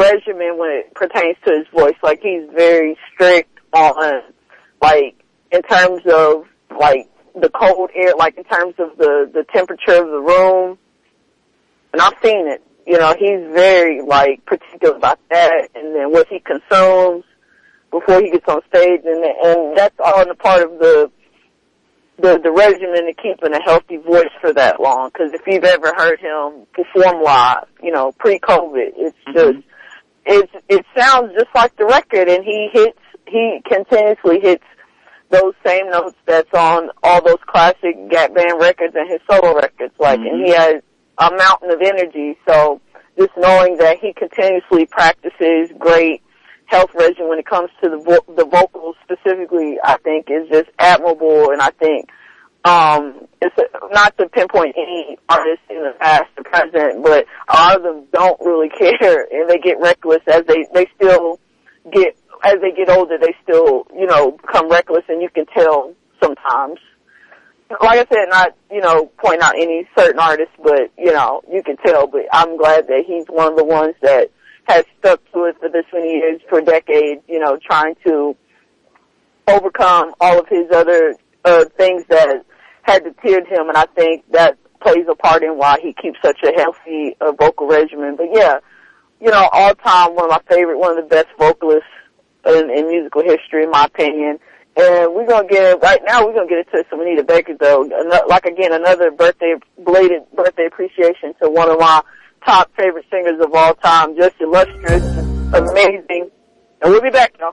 regimen when it pertains to his voice. Like, he's very strict on, like, in terms of, like, the cold air, like, in terms of the temperature of the room. And I've seen it. You know, he's very, like, particular about that, and then what he consumes before he gets on stage, and that's all in a part of the regimen to keeping a healthy voice for that long. Because if you've ever heard him perform live, you know, pre-COVID, it's just, it sounds just like the record, and he continuously hits those same notes that's on all those classic Gap Band records and his solo records, like, and he has a mountain of energy. So just knowing that he continuously practices great health regimen when it comes to the vocals specifically, I think is just admirable. And I think it's not to pinpoint any artist in the past or present, but a lot of them don't really care, and they get reckless as they still get, as they get older, they still, you know, become reckless, and you can tell sometimes. Like I said, not, you know, point out any certain artist, but, you know, you can tell. But I'm glad that he's one of the ones that has stuck to it for this many years, for decades, you know, trying to overcome all of his other things that had deterred him. And I think that plays a part in why he keeps such a healthy vocal regimen. But yeah, you know, all time, one of my favorite, one of the best vocalists in musical history, in my opinion. And we're going to get, right now, we're going to get into some Anita Baker, though. Like, again, another belated birthday appreciation to one of my top favorite singers of all time, just illustrious, amazing. And we'll be back, y'all.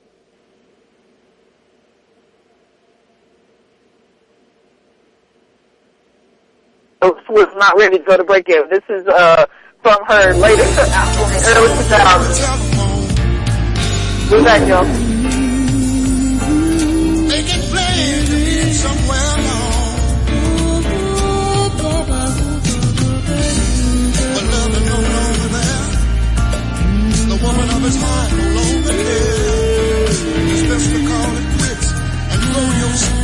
Was not ready to go to break yet. This is from her latest album, early 2000s. We'll be back, y'all. Making plans somewhere along. But love is no longer there. The woman of his heart no longer cares. It's best to call it quits and throw yourself.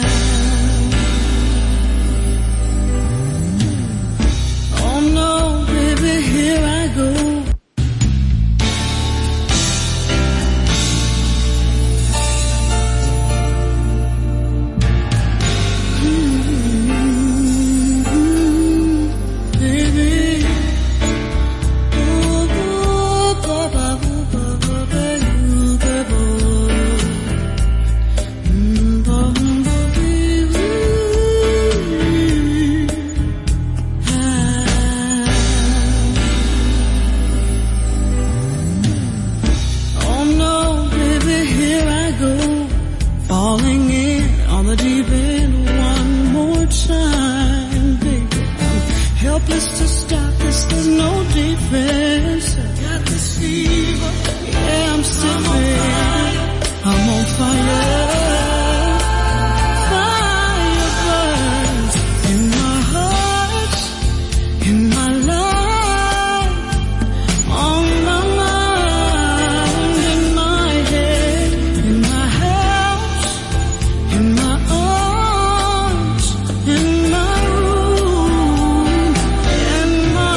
Oh no, baby, here I go. In my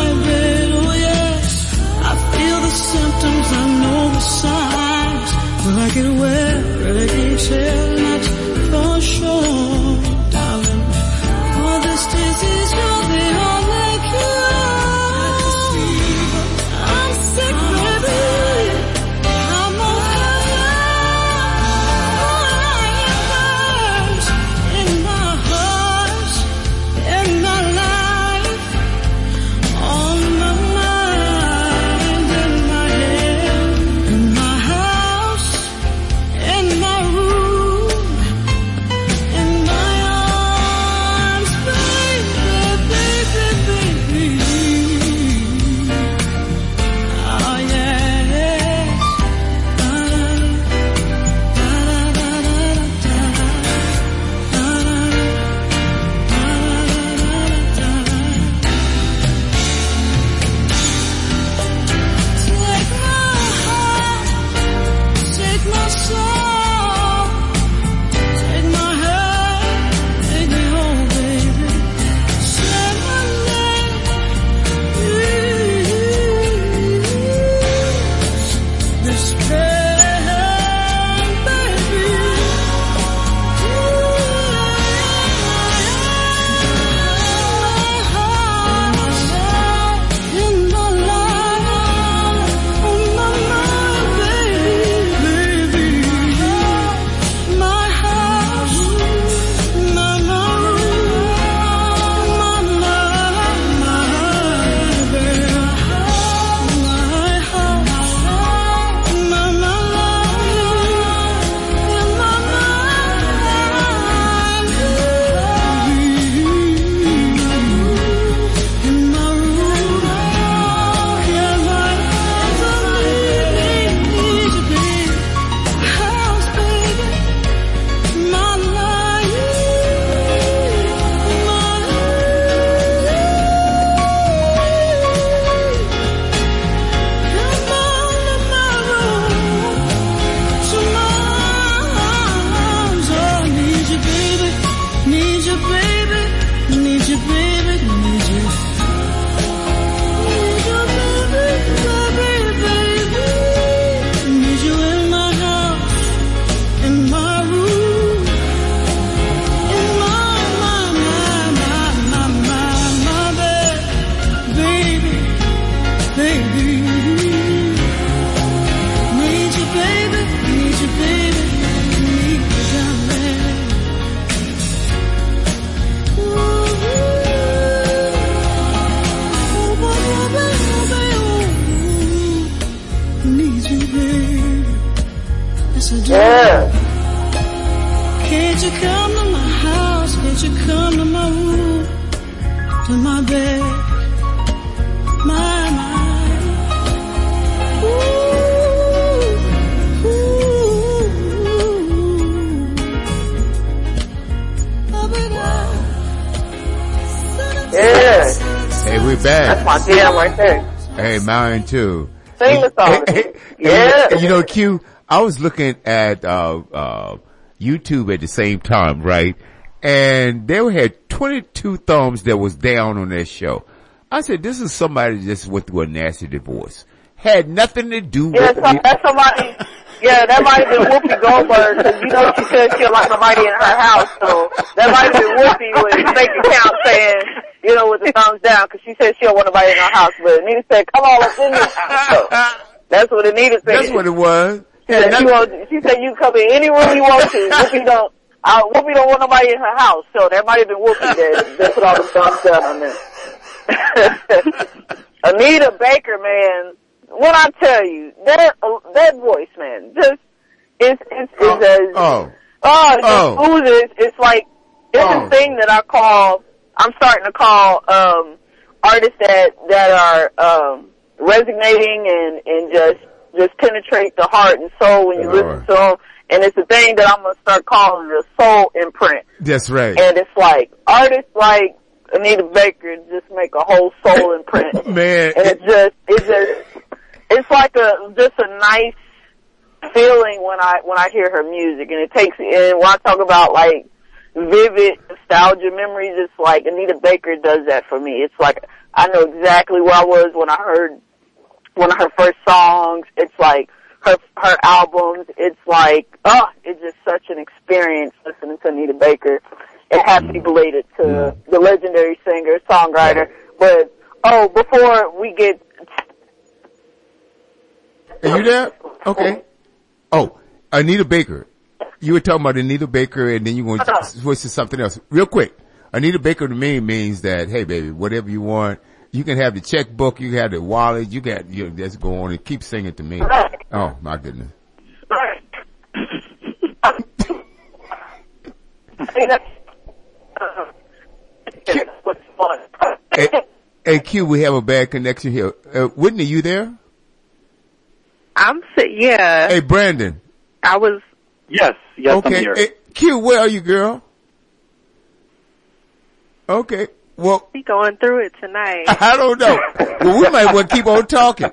to do. Yeah. Can't you come to my house? Can't you come to my room? To my bed? My. Ooh, Yeah. Hey, we're That's back. my jam right there. Hey, mine too. Sing the song. Yeah. You know, Q, I was looking at, YouTube at the same time, right? And they had 22 thumbs that was down on that show. I said, this is somebody that just went through a nasty divorce. Had nothing to do Yeah, with that's somebody. Yeah, that might have been Whoopi Goldberg, because you know she said she don't like nobody in her house, so that might have been Whoopi with fake account saying, you know, with the thumbs down, because she said she don't want nobody in her house, but Anita said, come on, let's in this house. So that's what Anita said. That's what it was. She said you come in any room you want to. Whoopi don't want nobody in her house, so that might have been Whoopi that put all the thumbs down on there. Anita Baker, man, when I tell you, that voice, man, just, it's just oozes. It's like, it's a thing that I'm starting to call, artists that are, resonating and just penetrate the heart and soul when you listen to them. And it's a thing that I'm going to start calling the soul imprint. That's right. And it's like, artists like Anita Baker just make a whole soul imprint. Man. And it's like just a nice feeling when I hear her music. And when I talk about like vivid nostalgia memories, it's like Anita Baker does that for me. It's like, I know exactly where I was when I heard one of her first songs. It's like her albums. It's like, it's just such an experience listening to Anita Baker. And happy belated to the legendary singer, songwriter. But, before we get... Are you there? Okay. Oh, Anita Baker. You were talking about Anita Baker and then you're going to switch to something else. Real quick. Anita Baker to me means that, hey baby, whatever you want, you can have the checkbook, you can have the wallet, you just go on and keep singing to me. Oh my goodness. Hey Q, we have a bad connection here. Whitney, you there? Yeah. Hey Brandon. Yes, okay. I'm here. Hey, Q, where are you, girl? Okay. Well, We going through it tonight. I don't know. Well, we might want to keep on talking.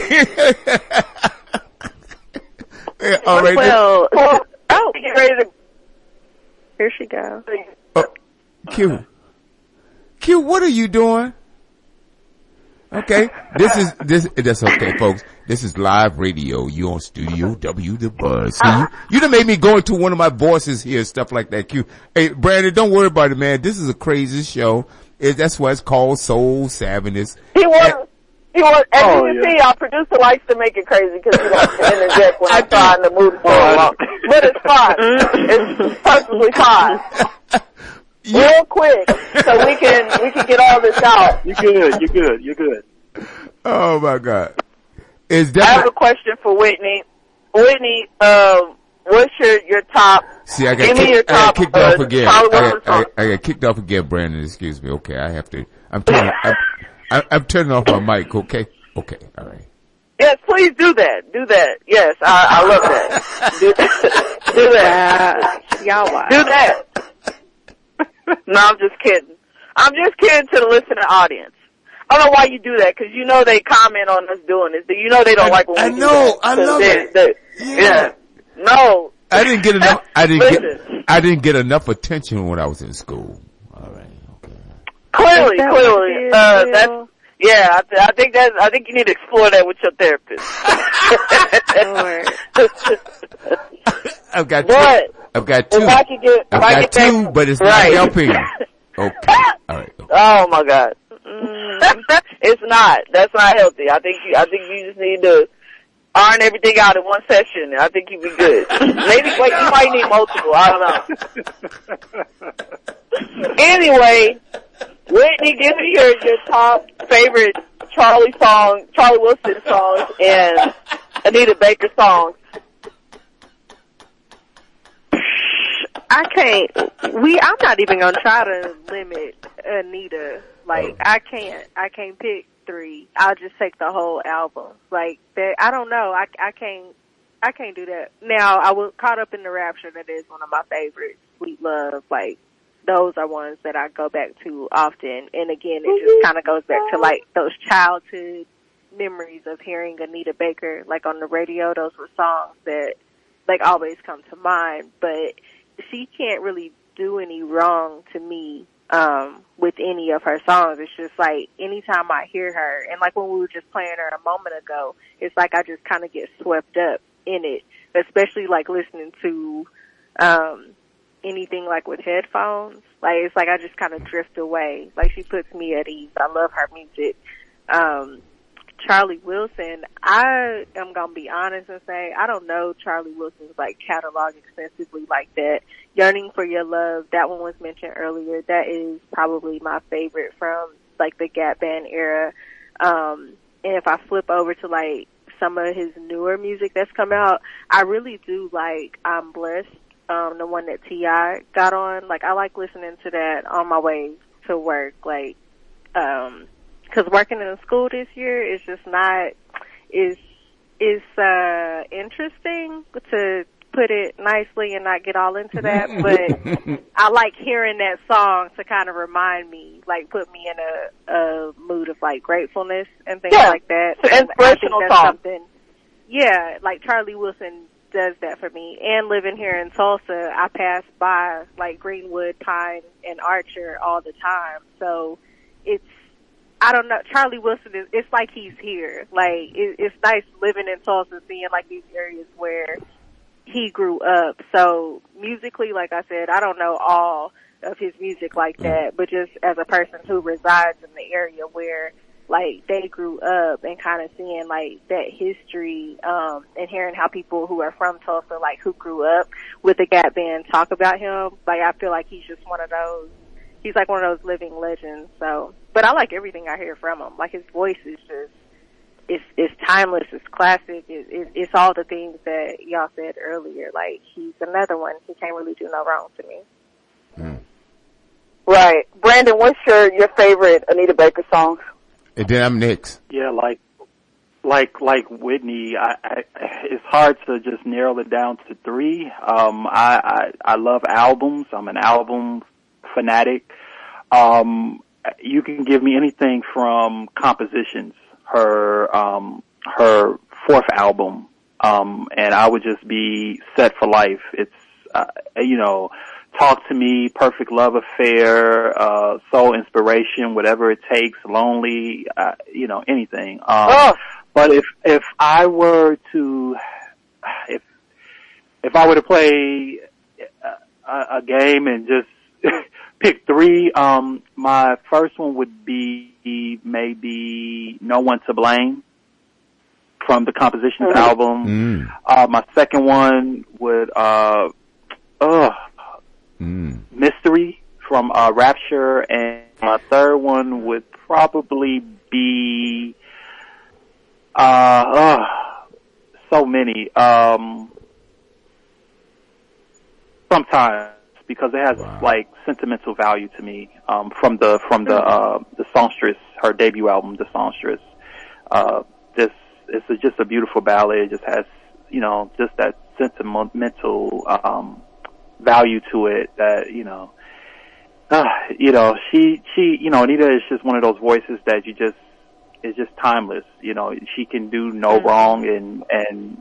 Yeah, all right. Get ready to... Here she goes. Q, what are you doing? Okay. That's okay, folks. This is live radio. You on Studio W, the Buzz. See, you done made me go into one of my voices here, stuff like that, Q. Hey, Brandon, don't worry about it, man. This is a crazy show. That's why it's called Soul Savviness. As you can see, our producer likes to make it crazy because he likes to interject when I'm trying to move the show along. But it's fine. It's perfectly fine. Real quick, so we can get all this out. You're good. Oh my God. I have a question for Whitney. Whitney, what's your top? See, I got kicked off again. I got kicked off again, Brandon. Excuse me. Okay, I have to. I'm turning off my mic. Okay. Okay. All right. Yes, please do that. Do that. Yes, I love that. Do that. Y'all watch. Do that. No, I'm just kidding. I'm just kidding to the listening audience. I don't know why you do that, because you know they comment on us doing this. You know they don't like when we do that. I love it. Yeah. No. I didn't get enough attention when I was in school. All right. Okay. Clearly. I think you need to explore that with your therapist. I've got two, but it's not helping. Okay. All right. Okay. Oh my God. It's not. That's not healthy. I think you just need to iron everything out in one session. I think you'd be good. Maybe you might need multiple. I don't know. Anyway, Whitney, give me your top favorite Charlie Wilson songs and Anita Baker songs. I'm not even gonna try to limit Anita. Like, I can't pick 3. I'll just take the whole album. Like, that, I don't know. I can't do that. Now, I was caught up in the Rapture. That is one of my favorites. Sweet Love, like, those are ones that I go back to often. And again, it just kind of goes back to like those childhood memories of hearing Anita Baker, like on the radio. Those were songs that like always come to mind, but she can't really do any wrong to me, with any of her songs. It's just like anytime I hear her, and like when we were just playing her a moment ago, it's like I just kind of get swept up in it, especially like listening to, anything like with headphones. Like, it's like I just kind of drift away. Like, she puts me at ease. I love her music. Charlie Wilson, I am going to be honest and say, I don't know Charlie Wilson's like catalog extensively like that. Yearning for Your Love, that one was mentioned earlier. That is probably my favorite from like the Gap Band era. And if I flip over to like some of his newer music that's come out, I really do like I'm Blessed. The one that T.I. got on, like, I like listening to that on my way to work, like, cause working in a school this year is just not, is interesting, to put it nicely and not get all into that, but I like hearing that song to kind of remind me, like, put me in a mood of, like, gratefulness and things like that. It's an inspirational song. Yeah, like Charlie Wilson does that for me. And living here in Tulsa, I pass by like Greenwood, Pine, and Archer all the time. So it's, I don't know, Charlie Wilson is, it's like he's here. Like, it's nice living in Tulsa, seeing like these areas where he grew up. So musically, like I said, I don't know all of his music like that, but just as a person who resides in the area where like they grew up, and kind of seeing like that history, and hearing how people who are from Tulsa, like who grew up with the Gap Band, talk about him. Like, I feel like he's just one of those, he's like one of those living legends. So, but I like everything I hear from him. Like, his voice is just, it's timeless, it's classic, it's all the things that y'all said earlier. Like, he's another one, he can't really do no wrong to me. Right. Brandon, what's your favorite Anita Baker song? And then I'm next. Yeah, like Whitney, it's hard to just narrow it down to 3. I love albums. I'm an album fanatic. You can give me anything from Compositions, her 4th album, and I would just be set for life. It's, Talk to Me, Perfect Love Affair, Soul Inspiration, Whatever It Takes, Lonely, anything. But if I were to play a game and just pick 3, my first one would be maybe No One to Blame from the Compositions album. My second one would, Mystery from Rapture, and my third one would probably be so many. Sometimes, because it has like sentimental value to me. From the songstress, her debut album, The Songstress. It's just a beautiful ballad. It just has just that sentimental value to it that, Anita is just one of those voices that is just timeless. She can do no wrong, and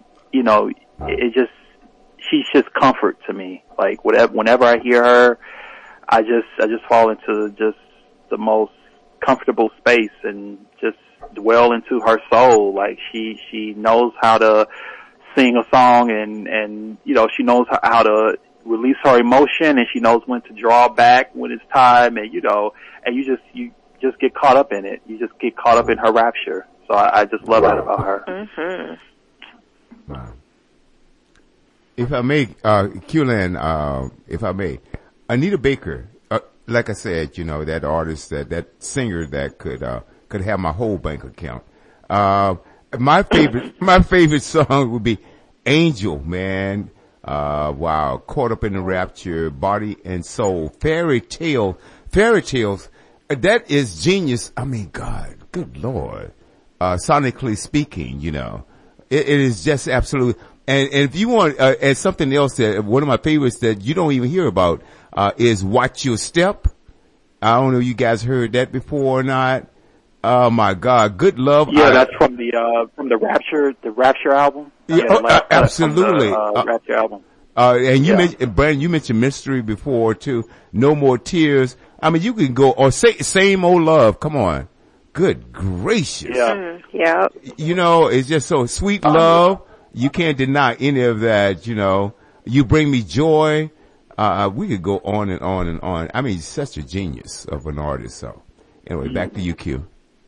she's just comfort to me. Like, whenever I hear her, I just fall into just the most comfortable space and just dwell into her soul. Like, she knows how to sing a song, and she knows how to release her emotion, and she knows when to draw back when it's time, and and you just get caught up in it. You just get caught up in her rapture. So I just love that about her. Wow. If I may, Q-Lan, if I may, Anita Baker, like I said, that artist, that singer that could have my whole bank account. My favorite song would be Angel, man. Wow. Caught Up in the Rapture, Body and Soul, Fairy Tales. That is genius. I mean, God, good Lord. Sonically speaking, you know, it is just absolutely. And if you want, and something else that one of my favorites that you don't even hear about, is Watch Your Step. I don't know if you guys heard that before or not. Oh my God, Good Love. Yeah, that's from the Rapture album. Yeah, absolutely. From the, Rapture album. And you mentioned, Brandon, you mentioned Mystery before too. No More Tears. I mean, you can go, or say Same Old Love. Come on. Good gracious. Yeah. Yeah. You know, it's just so Sweet Love. You can't deny any of that, you know. You Bring Me Joy. We could go on and on and on. I mean, he's such a genius of an artist. So anyway, back to you, Q.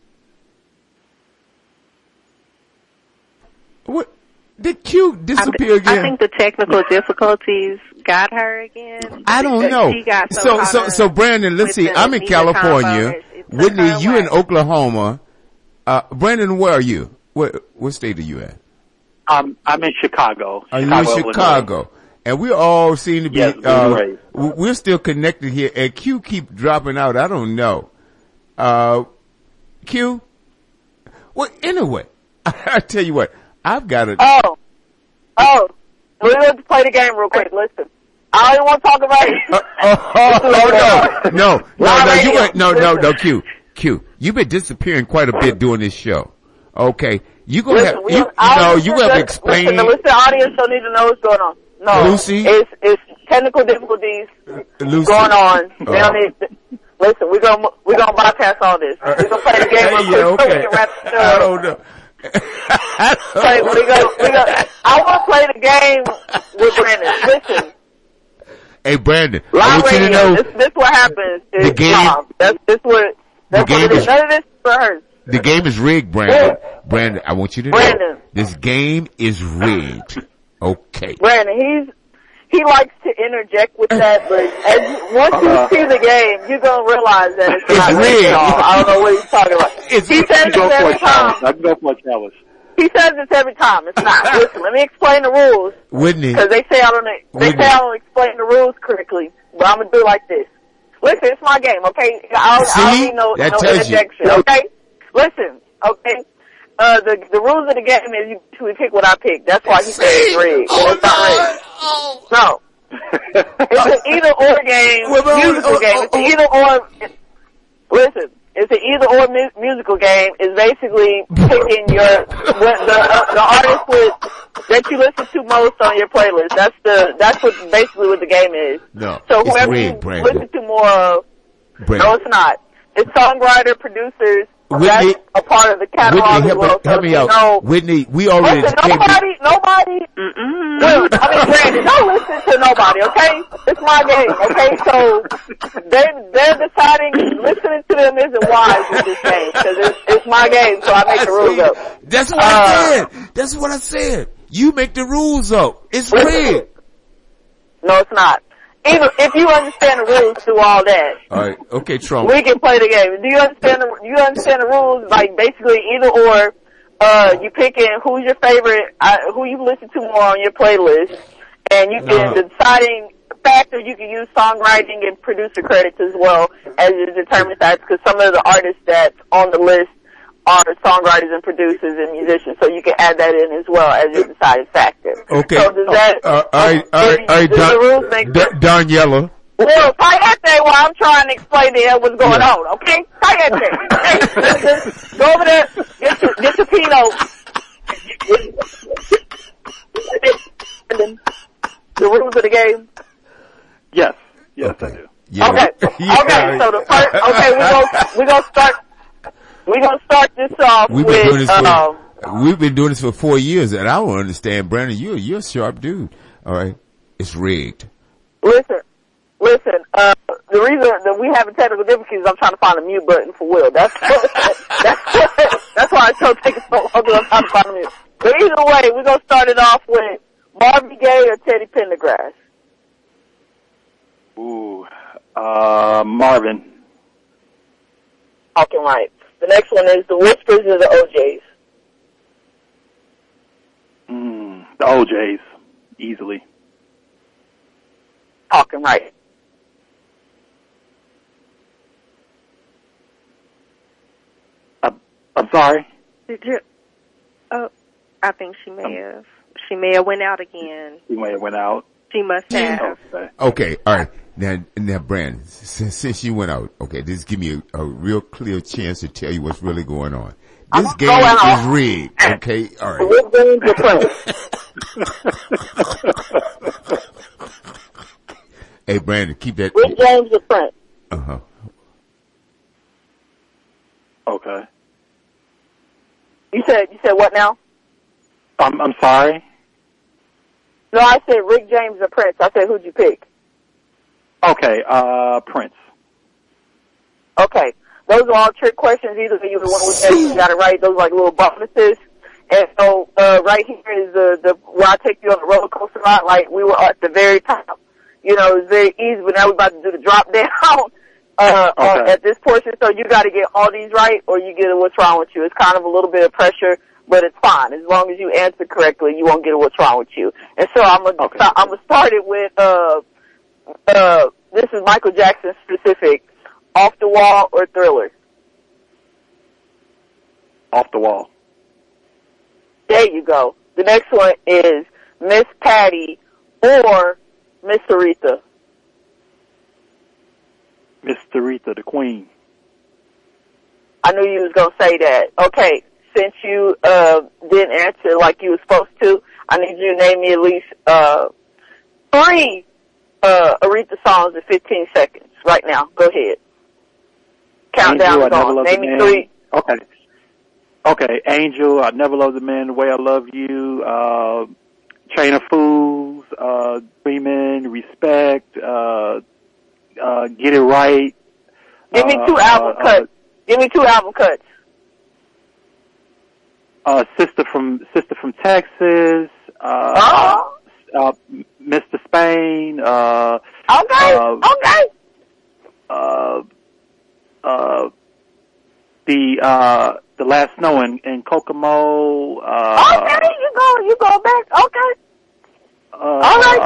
What? Did Q disappear again? I think the technical difficulties got her again. I don't know. She got So Brandon, let's see. I'm in California. Whitney, you in Oklahoma. Brandon, where are you? What state are you at? I'm in Chicago. Are you in Chicago? And we all seem to be, we're still connected here, and Q keep dropping out. I don't know. Q? Well, anyway, I tell you what, I've got it. Oh. We're going to play the game real quick. Listen. I don't want to talk about it. No, Q. You've been disappearing quite a bit during this show. Okay. You gonna have to explain. Listen, the audience don't need to know what's going on. No. Lucy? It's technical difficulties Lucy? going on. They don't need listen, we're gonna bypass all this. We're gonna play the game real quick so we can wrap it up. I don't know. I want to play the game with Brandon. Listen. Hey, Brandon, I Live want you to radio, know. this what happens. The game. That's what it is. None of this is rehearsed. The game is rigged, Brandon. Brandon, I want you to know. Brandon. This game is rigged. Okay. Brandon, he likes to interject with that, but once you see the game, you're gonna realize that it's not rigged at all. I don't know what he's talking about. He says this every time. I can go for a challenge. He says this every time. It's not. Listen, let me explain the rules. Whitney. Because they say I don't explain the rules correctly, but I'm gonna do it like this. Listen, it's my game, okay? I don't need no interjection, okay? Listen, okay? The rules of the game is we pick what I pick. That's why he said it's rigged. It's not rigged. No. It's an either-or game, musical game. It's an either-or. Listen, it's an either-or musical game. It's basically picking the artist that you listen to most on your playlist. That's basically what the game is. No. So whoever you listen to more of, no, it's not. It's songwriter, producers. Whitney, that's a part of the catalog Whitney, as well. help me out. No, Whitney, we already listen, nobody. Brandon, don't listen to nobody, okay? It's my game, okay? So they're deciding listening to them isn't wise in this game because it's my game, so I make the rules up. That's what I said. That's what I said. You make the rules up. It's rigged. No, it's not. Even if you understand the rules through all that. All right. Okay, Trump. We can play the game. Do you understand the rules? Like basically either or, you picking who's your favorite, who you listen to more on your playlist, and you can the deciding factor. You can use songwriting and producer credits as well as your determining factor because some of the artists that's on the list are songwriters and producers and musicians, so you can add that in as well as your deciding factor. Okay. So does that? All right. The rules make sense? Daniela. Well, Kayete while I'm trying to explain to him what's going on, okay? Kayete. Okay, go over there, get your Pinot. The rules of the game? Yes, I do. Yeah. Okay, so we're gonna start this off we've been doing this for 4 years, and I don't understand, Brandon. You're a sharp dude. All right, it's rigged. Listen. The reason that we have a technical difficulty is I'm trying to find a mute button for Will. That's why it's so taking so long. I'm trying to find a mute. But either way, we're gonna start it off with Marvin Gaye or Teddy Pendergrass. Ooh, Marvin. Talking right. The next one is the Whispers or the OJs. The OJs, easily. talking right. I'm sorry. Did you? Oh, I think she may have. She may have went out again. She may have went out. She must have. Okay. Okay, all right. Now, Brandon, since you went out, okay, this give me a real clear chance to tell you what's really going on. This I'm game going is out. rigged, okay? All right. Rick James or Prince? Hey, Brandon, keep that. Rick James or Prince? Uh-huh. Okay. You said what now? I'm sorry. No, I said Rick James or Prince. I said, who'd you pick? Okay, Prince. Okay. Those are all trick questions. Either way, you got it right. Those are like little bonuses. And so, right here is the where I take you on the roller coaster ride. Like, we were at the very top. You know, it's very easy, but now we're about to do the drop down, at this portion. So you gotta get all these right, or you get a what's wrong with you. It's kind of a little bit of pressure, but it's fine. As long as you answer correctly, you won't get a what's wrong with you. And so I'm gonna start it with, this is Michael Jackson specific. Off the Wall or Thriller? Off the Wall. There you go. The next one is Miss Patty or Miss Aretha? Miss Aretha, the Queen. I knew you was going to say that. Okay, since you didn't answer like you were supposed to, I need you to name me at least 3 Aretha songs in 15 seconds. Right now. Go ahead. Countdown is on. Name me 3. Okay. Angel, I Never Loved a Man the Way I Love You, Chain of Fools, Dreamin', Respect, Get It Right. Give me 2 album cuts. Give me 2 album cuts. Sister from Texas, Mr. Spain, the Last Snow in Kokomo. Okay, you go back. Okay. All right.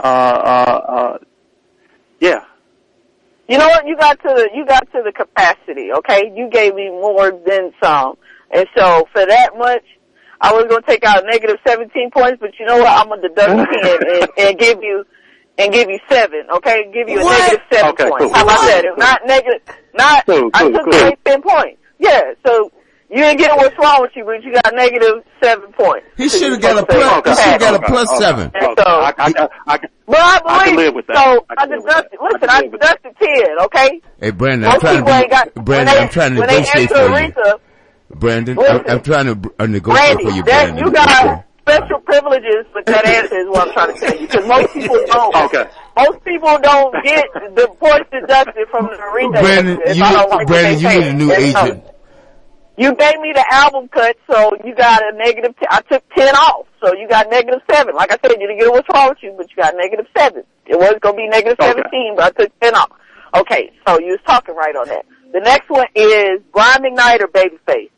Yeah. You know what? You got to the capacity. Okay, you gave me more than some, and so for that much, I was going to take out negative 17 points. But you know what? I'm going to deduct 10 and give you 7. Okay, give you a negative 7 points. Cool. How about that? It's not negative. I took away 10 points. Yeah, so you didn't get what's wrong with you, but you got negative 7 points. He should have got a plus. He should have got a plus 7. And so, I can live with that. So I deducted. Listen, I deducted 10. Okay. Hey, Brandon, I'm trying to negotiate for you. Brandon, I'm trying to negotiate for you, Brandon. You got special privileges with that answer is what I'm trying to tell you. Because most people don't. Okay. Most people don't get the points deducted from the Aretha. Brandon, you need a new agent. You gave me the album cut, so you got a negative. I took 10 off, so you got negative 7. Like I said, you didn't get what's wrong with you, but you got negative 7. It was going to be negative 17, but I took 10 off. Okay, so you was talking right on that. The next one is Brian McKnight or Babyface.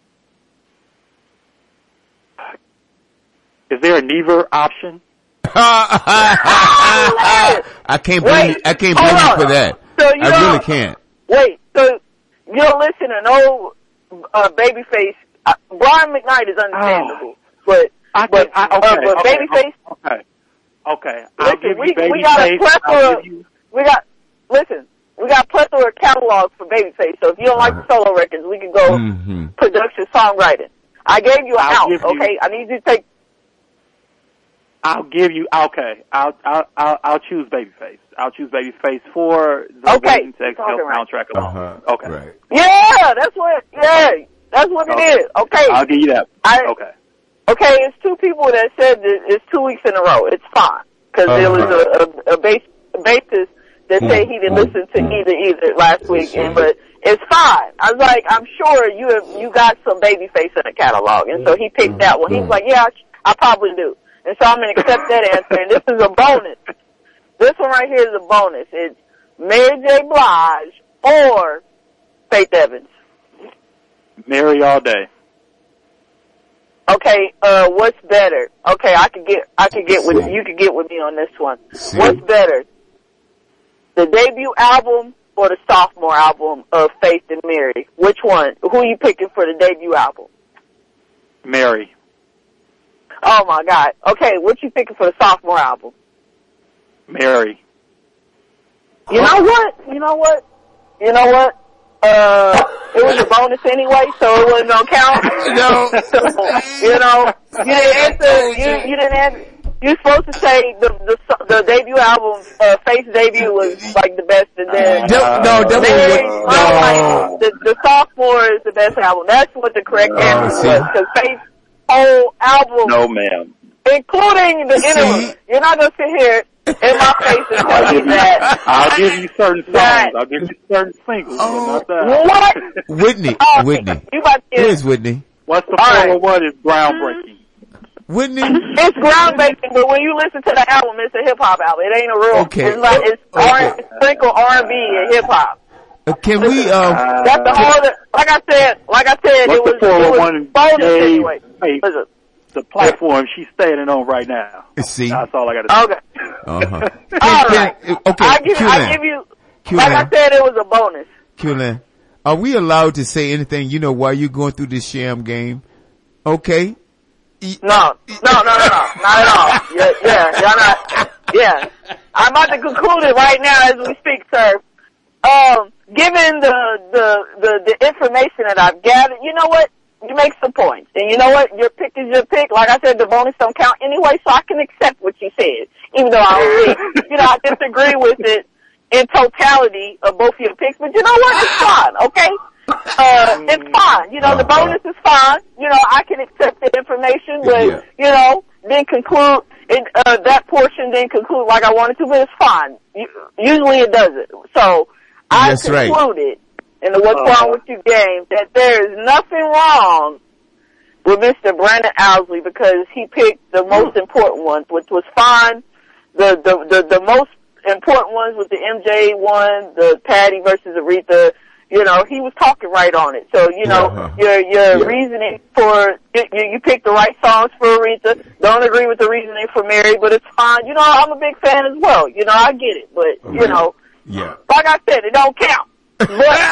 Is there a neither option? I can't blame you for that. So I really can't. Wait, so you don't listen to no Babyface. Brian McKnight is understandable, but Babyface. Okay. Listen, we got a plethora. We got plethora of catalogs for Babyface. So if you don't like the solo records, we can go production songwriting. I gave you a house. Okay, I need you to take. I'll give you. Okay, I'll choose Babyface. I'll choose Babyface for the Waiting to Exhale soundtrack alone. Okay. Right. Yeah, that's what it is. Okay. I'll give you that. Okay, it's 2 people that said that it's 2 weeks in a row. It's fine. Cause there was a bassist that said he didn't listen to either last week, but it's fine. I was like, I'm sure you got some Babyface in the catalog, and so he picked that one. He's like, yeah, I probably do. And so I'm going to accept that answer. And this is a bonus. This one right here is a bonus. It's Mary J. Blige or Faith Evans. Mary all day. Okay, what's better? Okay, I could get with you could get with me on this one. See? What's better? the debut album or the sophomore album of Faith and Mary? Which one? Who are you picking for the debut album? Mary. Oh my God. Okay, what you picking for the sophomore album? Mary. You know what? It was a bonus anyway, so it wasn't gonna count. No. You didn't answer. You didn't answer. You're supposed to say the debut album, Faith's debut was like the best, and then the sophomore is the best album. That's what the correct answer was, because Faith's whole album, No, ma'am. including the interlude. You're not gonna sit here in my face and tell me that. I'll give you certain songs. I'll give you certain singles. Not that. What? Whitney. You about to Here's Whitney. What's the 401 is groundbreaking. Whitney. It's groundbreaking, but when you listen to the album, it's a hip hop album. It ain't a real. Okay. It's like it's sprinkle R&B and hip hop. Can we? That's the whole. Like I said, it was bonus anyway. Listen. The platform she's standing on right now. See, that's all I got to say. Okay. All right. Okay. I give you. Like I said, it was a bonus. Q-Lan, are we allowed to say anything? While you're going through this sham game? Okay. No, not at all. Yeah, y'all not. Yeah, I'm about to conclude it right now as we speak, sir. Given the information that I've gathered, you know what? You make some points. And you know what? Your pick is your pick. Like I said, the bonus don't count anyway, so I can accept what you said. Even though I don't I disagree with it in totality of both your picks. But you know what? It's fine, okay? It's fine. The bonus is fine. I can accept the information, but, then conclude, that portion didn't conclude like I wanted to, but it's fine. Usually it doesn't. So, I concluded in the What's Wrong With You game that there is nothing wrong with Mr. Brandon Owsley because he picked the most important ones, which was fine. The most important ones was the MJ one, the Patty versus Aretha. He was talking right on it. So, your reasoning for, you picked the right songs for Aretha. Don't agree with the reasoning for Mary, but it's fine. I'm a big fan as well. I get it. But, like I said, it don't count. But,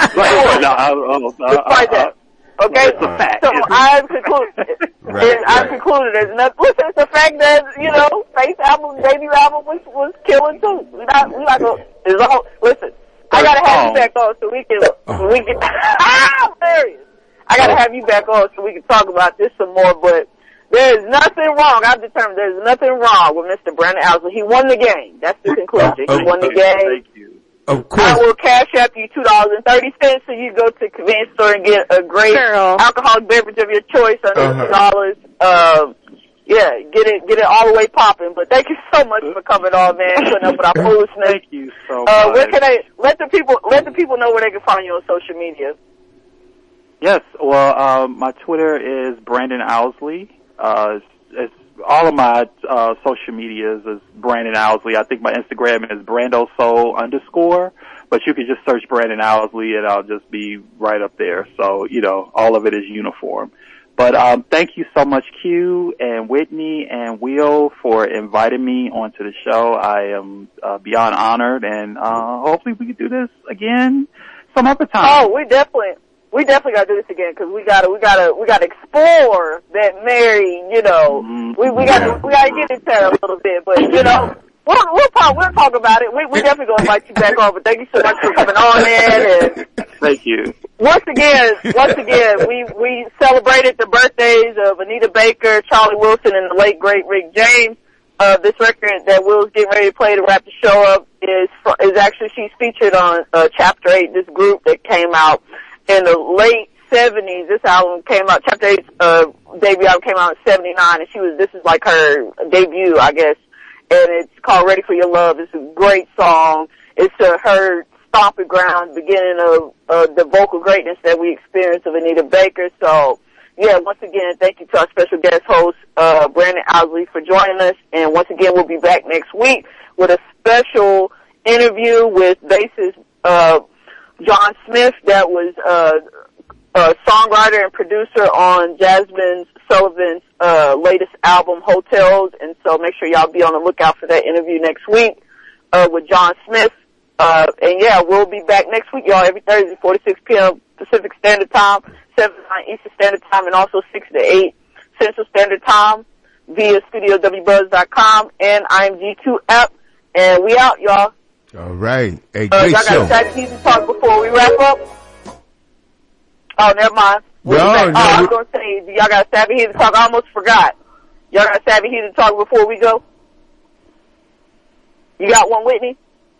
like that. Okay? So I've concluded, there's nothing, listen, it's the fact that, Faith's album, debut album was killing too. Listen. I gotta have you back on so we can, I'm serious. I gotta have you back on so we can talk about this some more, but there's nothing wrong. I've determined there's nothing wrong with Mr. Brandon Owsley. He won the game. That's the conclusion. He won the game. Thank you. Of course. I will cash up you $2.30 so you go to the convenience store and get a great alcoholic beverage of your choice under $2. Get it all the way popping. But thank you so much for coming on, man. Putting up with our foolishness. Thank you so much. Where can let the people know where they can find you on social media? Yes, well, my Twitter is Brandon Owsley. It's all of my social medias is Brandon Owsley. I think my Instagram is BrandoSoul_, but you can just search Brandon Owsley and I'll just be right up there. So, all of it is uniform. But thank you so much, Q and Whitney and Will, for inviting me onto the show. I am beyond honored, and hopefully we can do this again some other time. Oh, we definitely gotta do this again because we gotta explore that Mary. We gotta get into that a little bit, but we'll talk about it. We definitely gonna invite you back on. But thank you so much for coming on, man. And thank you. Once again, we celebrated the birthdays of Anita Baker, Charlie Wilson, and the late great Rick James. This record that Will's getting ready to play to wrap the show up is actually, she's featured on Chapter 8, this group that came out in the late 70s. This album came out, Chapter 8's debut album came out in 79, and this is like her debut, I guess, and it's called Ready for Your Love. It's a great song. It's her stomping ground, beginning of the vocal greatness that we experienced of Anita Baker. So, once again, thank you to our special guest host, Brandon Owsley, for joining us. And once again, we'll be back next week with a special interview with bassist John Smith, that was a songwriter and producer on Jasmine Sullivan's latest album, Hotels. And so make sure y'all be on the lookout for that interview next week with John Smith. And yeah, we'll be back next week, y'all, every Thursday, 4 to 6 p.m. Pacific Standard Time, 7 to 9 Eastern Standard Time, and also 6 to 8 Central Standard Time via StudioWBuzz.com and IMG2 app. And we out, y'all. All right. Hey, great y'all show. got Savvy Heathen Talk before we wrap up? Oh, never mind. I was going to say, y'all got Savvy Heathen Talk. I almost forgot. Y'all got Savvy Heathen Talk before we go? You got one, Whitney?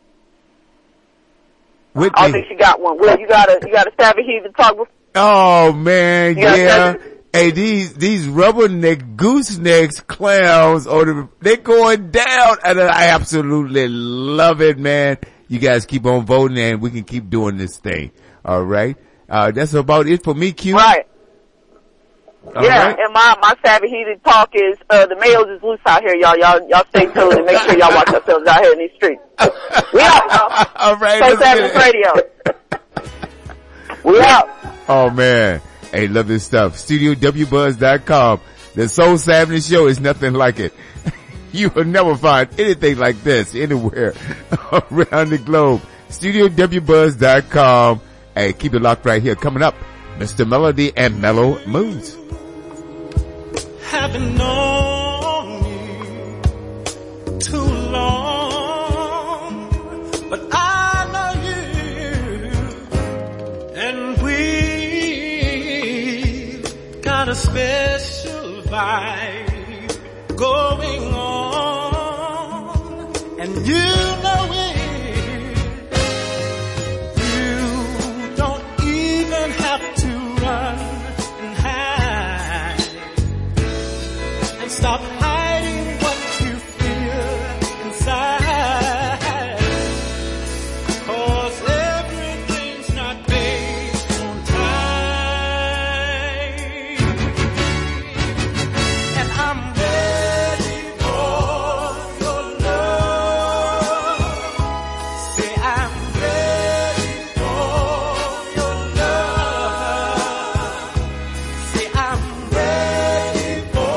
Whitney. I don't think she got one. Will, you got a Savvy Heathen Talk before? Oh, man, yeah. Hey, these rubberneck, goosenecks clowns, they're going down, and I absolutely love it, man. You guys keep on voting, and we can keep doing this thing. All right? That's about it for me, Q. Right. All yeah, right. and my Savvy Heathen Talk is, the males is loose out here, y'all. Y'all stay tuned and make sure y'all watch yourselves out here in these streets. We out, y'all. All right. So Savage Radio. We out. Oh, man. Hey, love this stuff. StudioWBuzz.com. The Soul Savage Show is nothing like it. You will never find anything like this anywhere around the globe. StudioWBuzz.com. Hey, keep it locked right here. Coming up, Mr. Melody and Mellow Moods. Haven't known you too long, but I know you, and we've got a special vibe going on, and you know it. You don't even have to run and hide. Stop hiding what you feel inside, 'cause everything's not based on time. And I'm ready for your love. Say I'm ready for your love. Say I'm ready for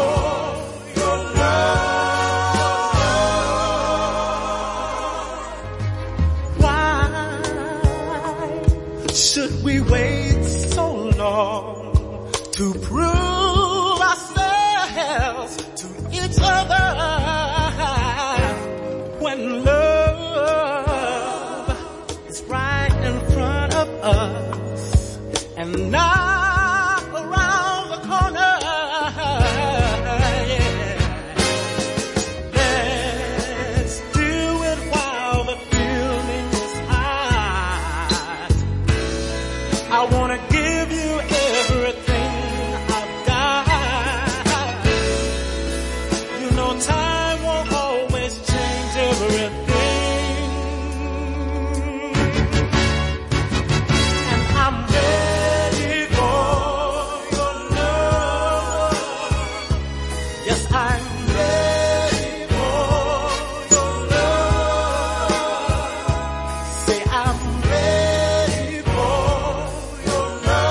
should we wait so long to prove ourselves to each other when love is right in front of us and not around the corner? Yeah. Let's do it while the feeling is hot. I wanna give you everything I've got. You know time won't always change everything. And I'm ready for your love. Yes, I'm ready for your love. Say I'm ready for your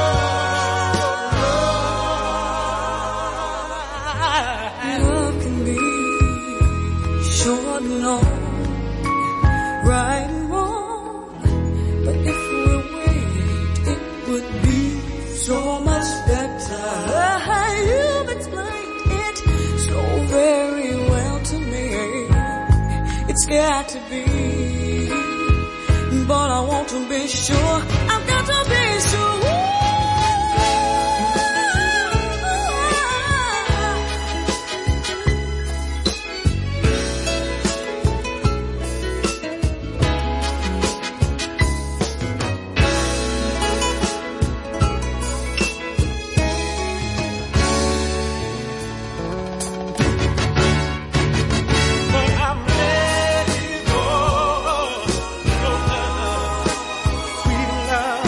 love. Love can be short and long, right and wrong, but if we wait, it would be so much better. You've explained it so very well to me. It's got to be, but I want to be sure. I've got to be sure. But I'm ready for your love, sweet love.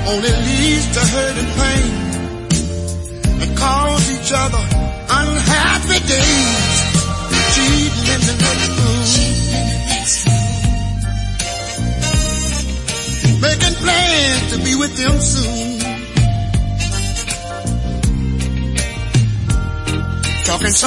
only leads to hurt and pain, and cause each other unhappy days, cheating in the next room, making plans to be with them soon, talking